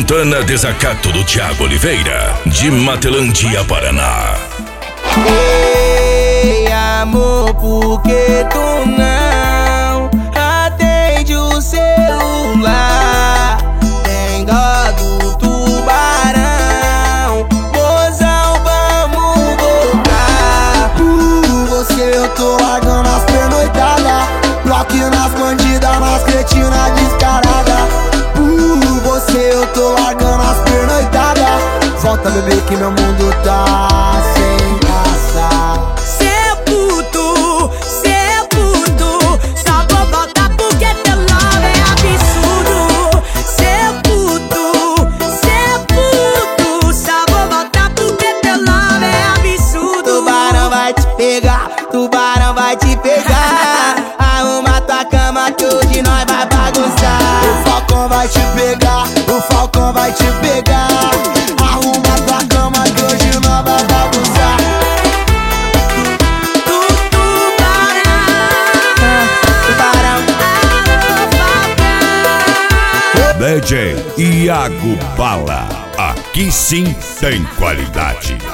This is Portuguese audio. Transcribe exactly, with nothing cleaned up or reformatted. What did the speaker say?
Montana Desacato do Thiago Oliveira, de Matelândia, Paraná. Ei, amor, por que tu não atende o celular? Tem dó do tubarão, mozão, vamos voltar. Por você eu tô largando as pernoitadas, bloco nas bandidas, nas cretinas descarada. Por você eu tô largando as pernoitadas, volta bebê que meu mundo tá sem graça. Seu puto, seu puto, só vou voltar porque teu love é absurdo. Seu puto, seu puto, só vou voltar porque teu love é absurdo. Tubarão vai te pegar, tubarão vai te pegar. Arruma tua cama que hoje nós vai bagunçar. O falcão vai te pegar, o falcão vai te pegar. Arruma tua cama que hoje nós vai bagunçar. D J Iago Bala, aqui sim tem qualidade.